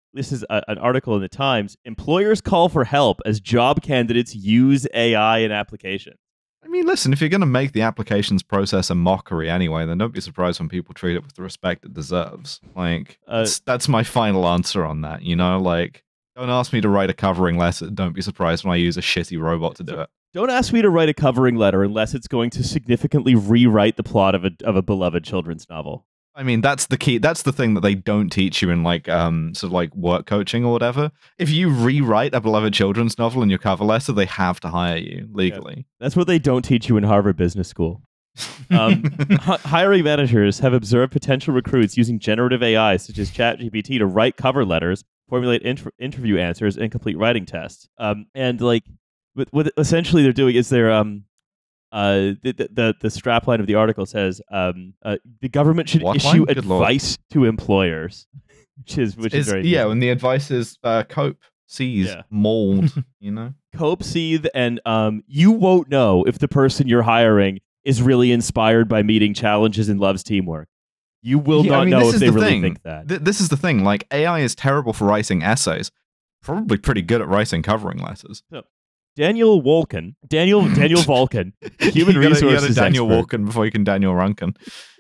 this is an article in the Times. Employers call for help as job candidates use AI in applications. I mean, listen, if you're going to make the applications process a mockery anyway, then don't be surprised when people treat it with the respect it deserves. Like, that's my final answer on that, you know? Like, don't ask me to write a covering letter. Don't be surprised when I use a shitty robot to do it. Don't ask me to write a covering letter unless it's going to significantly rewrite the plot of a beloved children's novel. I mean, that's the key. That's the thing that they don't teach you in like sort of like work coaching or whatever. If you rewrite a beloved children's novel in your cover letter, they have to hire you legally. Yeah. That's what they don't teach you in Harvard Business School. Hiring managers have observed potential recruits using generative AI such as ChatGPT to write cover letters, formulate interview answers, and complete writing tests. And like, what essentially they're doing is they're the strapline of the article says the government should issue advice to employers, which is very yeah. And the advice is cope, seethe, mold. You know, cope, seethe, and you won't know if the person you're hiring is really inspired by meeting challenges and loves teamwork. You will not know if they really think that. This is the thing. Like, AI is terrible for writing essays. Probably pretty good at writing covering letters. So, Daniel Vulcan, human resources Daniel expert. Vulcan before you can Daniel Runkin.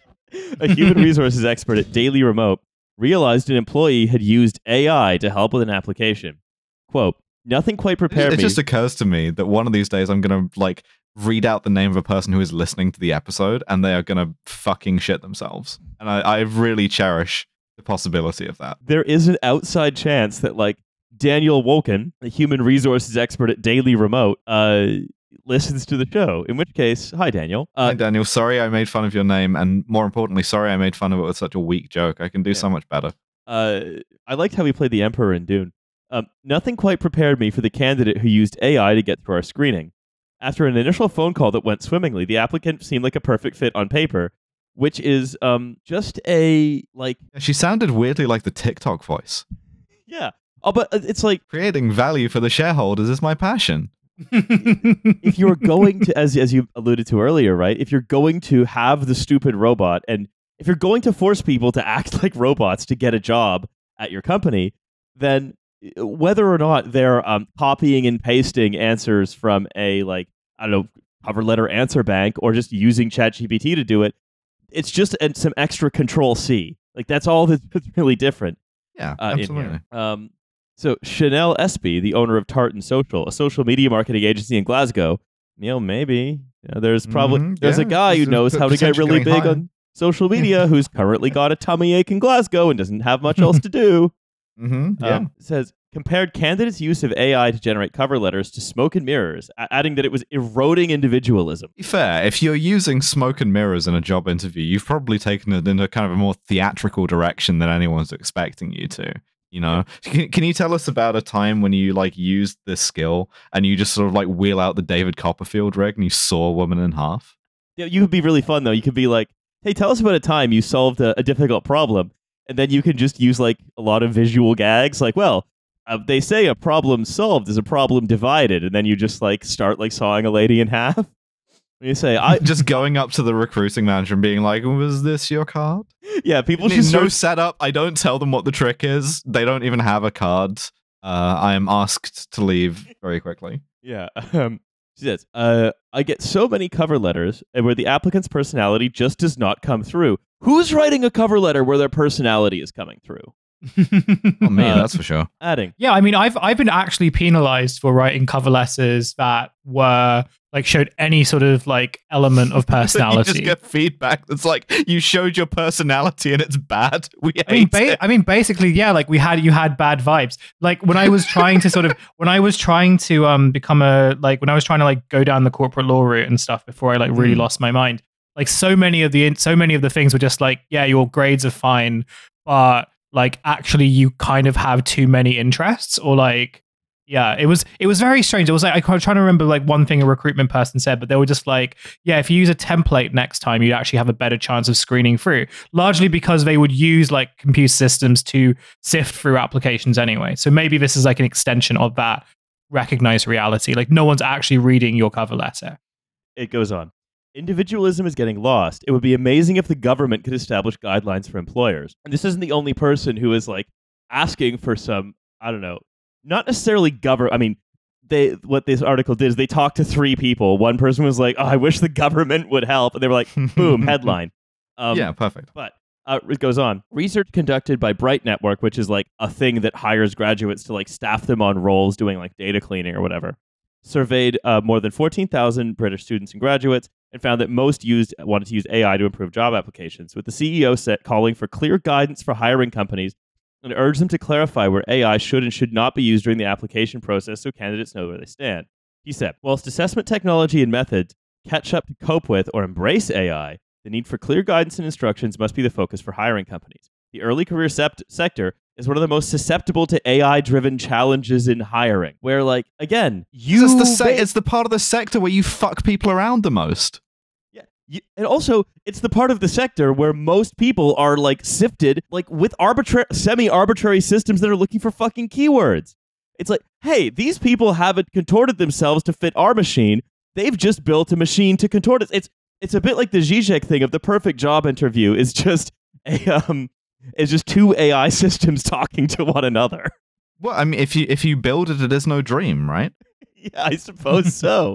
A human resources expert at Daily Remote realized an employee had used AI to help with an application. Quote, nothing quite prepared me. It just occurs to me that one of these days I'm going to like read out the name of a person who is listening to the episode and they are going to fucking shit themselves. And I really cherish the possibility of that. There is an outside chance that like Daniel Vulcan, the human resources expert at Daily Remote, listens to the show. In which case, hi, Daniel. Hi, Daniel. Sorry I made fun of your name. And more importantly, sorry I made fun of it with such a weak joke. I can do so much better. I liked how he played the Emperor in Dune. Nothing quite prepared me for the candidate who used AI to get through our screening. After an initial phone call that went swimmingly, the applicant seemed like a perfect fit on paper, which is just a, like... She sounded weirdly like the TikTok voice. Yeah. Oh, but it's like... Creating value for the shareholders is my passion. If you're going to, as you alluded to earlier, right? If you're going to have the stupid robot, and if you're going to force people to act like robots to get a job at your company, then whether or not they're copying and pasting answers from a, like, I don't know, cover letter answer bank or just using ChatGPT to do it, it's just some extra Control C. Like, that's all that's really different. Yeah, absolutely. So Chanel Espy, the owner of Tartan Social, a social media marketing agency in Glasgow, maybe there's probably a guy who knows how to get really big on social media who's currently got a tummy ache in Glasgow and doesn't have much else to do. Says compared candidates' use of AI to generate cover letters to smoke and mirrors, adding that it was eroding individualism. Fair. If you're using smoke and mirrors in a job interview, you've probably taken it in a kind of a more theatrical direction than anyone's expecting you to. You know, can you tell us about a time when you like used this skill and you just sort of like wheel out the David Copperfield rig and you saw a woman in half? Yeah, you could be really fun though. You could be like, hey, tell us about a time you solved a difficult problem. And then you can just use like a lot of visual gags, like, well, they say a problem solved is a problem divided, and then you just like start like sawing a lady in half. And you say, "I just going up to the recruiting manager and being like, "Was this your card?" Yeah, people just no setup. I don't tell them what the trick is. They don't even have a card. I am asked to leave very quickly. Yeah. She says, I get so many cover letters where the applicant's personality just does not come through. Who's writing a cover letter where their personality is coming through? Oh man, that's for sure. Adding. Yeah, I mean, I've been actually penalized for writing cover letters that were like showed any sort of like element of personality. You just get feedback that's like you showed your personality and it's bad. We hate it. I mean, basically, yeah. Like you had bad vibes. Like when I was trying to when I was trying to like go down the corporate law route and stuff before I like really lost my mind. Like so many of the things were just like, yeah, your grades are fine, but like actually you kind of have too many interests, or like, yeah, it was very strange. It was like, I'm trying to remember like one thing a recruitment person said, but they were just like, yeah, if you use a template next time, you'd actually have a better chance of screening through, largely because they would use like computer systems to sift through applications anyway. So maybe this is like an extension of that recognized reality. Like no one's actually reading your cover letter. It goes on. Individualism is getting lost. It would be amazing if the government could establish guidelines for employers. And this isn't the only person who is like asking for some, I don't know, not necessarily government. I mean, what this article did is they talked to 3 people. One person was like, "Oh, I wish the government would help," and they were like, "Boom, headline." Yeah, perfect. But it goes on. Research conducted by Bright Network, which is like a thing that hires graduates to like staff them on roles doing like data cleaning or whatever, surveyed more than 14,000 British students and graduates and found that most wanted to use AI to improve job applications, with the CEO calling for clear guidance for hiring companies and urged them to clarify where AI should and should not be used during the application process so candidates know where they stand. He said, whilst assessment technology and methods catch up to cope with or embrace AI, the need for clear guidance and instructions must be the focus for hiring companies. The early career sector is one of the most susceptible to AI-driven challenges in hiring, where, like, again, it's the part of the sector where you fuck people around the most. And also, it's the part of the sector where most people are like sifted like with semi-arbitrary systems that are looking for fucking keywords. It's like, hey, these people haven't contorted themselves to fit our machine. They've just built a machine to contort it. It's a bit like the Zizek thing of the perfect job interview is just it's just 2 AI systems talking to one another. Well, I mean, if you build it, it is no dream, right? Yeah, I suppose so.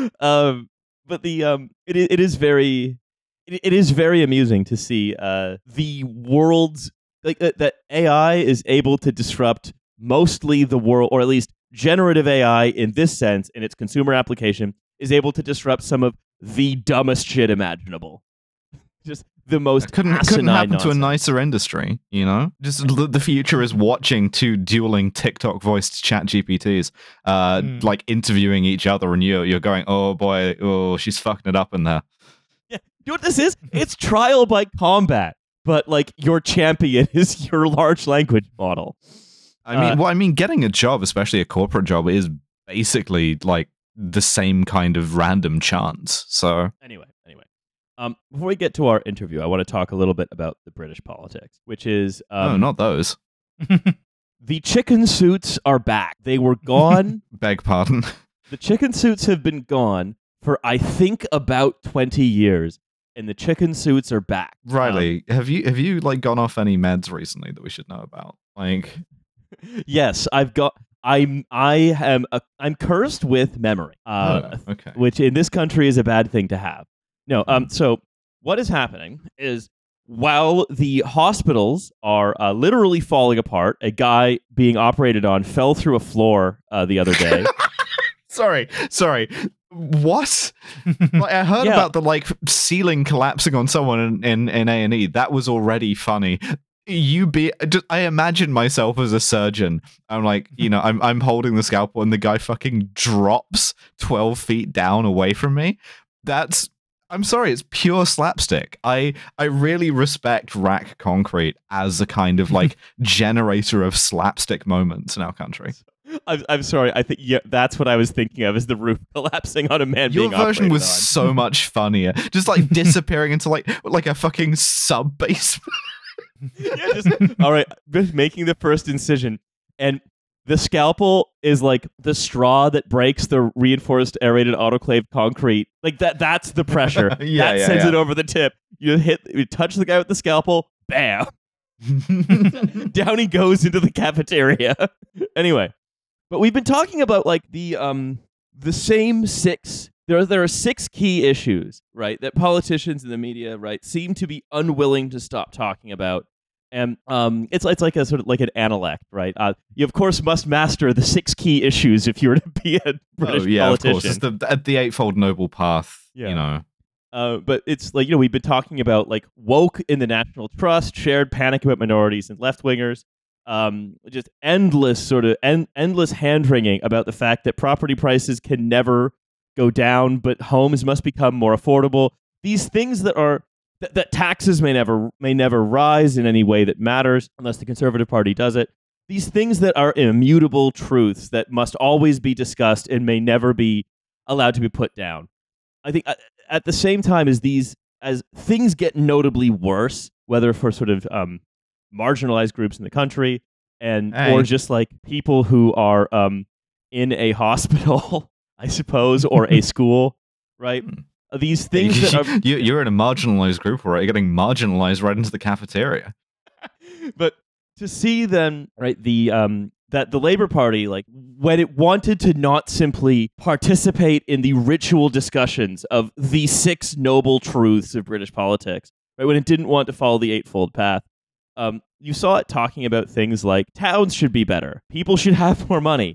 But it is very amusing to see the world's like that AI is able to disrupt mostly the world, or at least generative AI in this sense in its consumer application is able to disrupt some of the dumbest shit imaginable. Just the most couldn't happen nonsense. to a nicer industry, you know? Just the future is watching 2 dueling TikTok voiced chat GPTs like interviewing each other, and you're going, oh boy, oh, she's fucking it up in there. Yeah. You know what this is? It's trial by combat, but like your champion is your large language model. I mean, getting a job, especially a corporate job, is basically like the same kind of random chance. So anyway. Before we get to our interview, I want to talk a little bit about the British politics, which is... no, not those. The chicken suits are back. They were gone. Beg pardon. The chicken suits have been gone for, I think, about 20 years, and the chicken suits are back. Riley, have you like gone off any meds recently that we should know about? Like, yes, I'm cursed with memory. Okay. Which in this country is a bad thing to have. No, so what is happening is while the hospitals are literally falling apart, a guy being operated on fell through a floor the other day. Sorry. What? Like, I heard about the like ceiling collapsing on someone in A&E. That was already funny. I imagine myself as a surgeon. I'm like, you know, I'm holding the scalpel and the guy fucking drops 12 feet down away from me. I'm sorry, it's pure slapstick. I really respect Rack Concrete as a kind of like generator of slapstick moments in our country. I'm sorry. I think that's what I was thinking of, is the roof collapsing on a man being operated on. Your version was so much funnier, just like disappearing into like a fucking sub basement. All right, just making the first incision, and the scalpel is like the straw that breaks the reinforced aerated autoclave concrete. Like that's the pressure. That sends it over the tip. You touch the guy with the scalpel, bam. Down he goes into the cafeteria. Anyway, but we've been talking about like the same 6. There are 6 key issues, right, that politicians in the media, right, seem to be unwilling to stop talking about. And it's like a sort of like an analect, right? You of course must master the 6 key issues if you were to be a British politician. Of course, it's the Eightfold Noble Path. Yeah. You know. But it's like, you know, we've been talking about like woke in the National Trust, shared panic about minorities and left wingers, just endless sort of endless hand wringing about the fact that property prices can never go down, but homes must become more affordable. These things that are that taxes may never rise in any way that matters unless the Conservative Party does it. These things that are immutable truths that must always be discussed and may never be allowed to be put down. I think at the same time as things get notably worse, whether for sort of marginalized groups in the country or just like people who are in a hospital, I suppose, or a school, right? These things that are... You're in a marginalized group, right? You're getting marginalized right into the cafeteria. But to see then, right, that the Labour Party, like, when it wanted to not simply participate in the ritual discussions of the 6 noble truths of British politics, right, when it didn't want to follow the Eightfold Path, you saw it talking about things like towns should be better, people should have more money.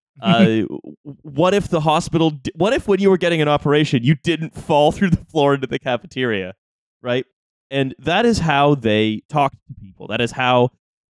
What if the hospital? What if when you were getting an operation, you didn't fall through the floor into the cafeteria, right? And that is how they talk to people. That is how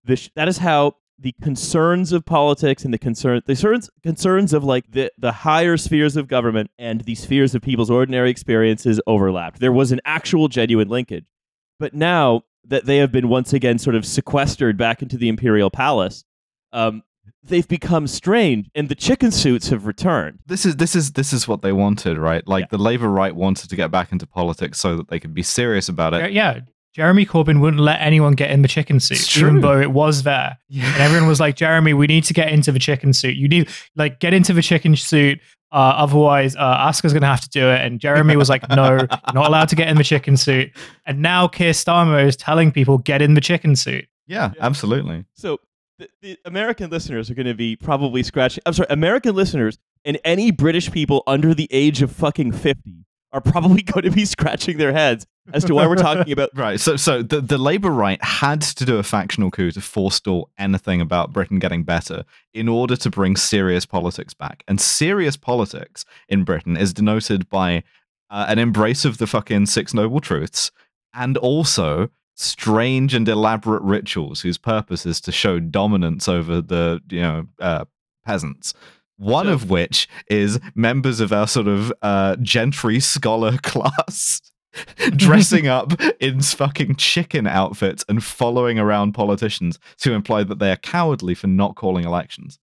the concerns of politics and the concerns of like the higher spheres of government and the spheres of people's ordinary experiences overlapped. There was an actual genuine linkage. But now that they have been once again sort of sequestered back into the imperial palace, they've become strange, and the chicken suits have returned. This is what they wanted, right? Like the Labour right wanted to get back into politics so that they could be serious about it. Yeah. Jeremy Corbyn wouldn't let anyone get in the chicken suit, even though it was there. Yeah. And everyone was like, Jeremy, we need to get into the chicken suit. You need, like, get into the chicken suit. Otherwise, Oscar's going to have to do it. And Jeremy was like, no, you're not allowed to get in the chicken suit. And now Keir Starmer is telling people, get in the chicken suit. Yeah, absolutely. So the American listeners are going to be probably scratching. I'm sorry, American listeners and any British people under the age of fucking 50 are probably going to be scratching their heads as to why we're talking about. Right. So the Labour right had to do a factional coup to forestall anything about Britain getting better in order to bring serious politics back. And serious politics in Britain is denoted by an embrace of the fucking 6 noble truths and also strange and elaborate rituals whose purpose is to show dominance over the peasants. One of which is members of our sort of gentry scholar class dressing up in fucking chicken outfits and following around politicians to imply that they are cowardly for not calling elections.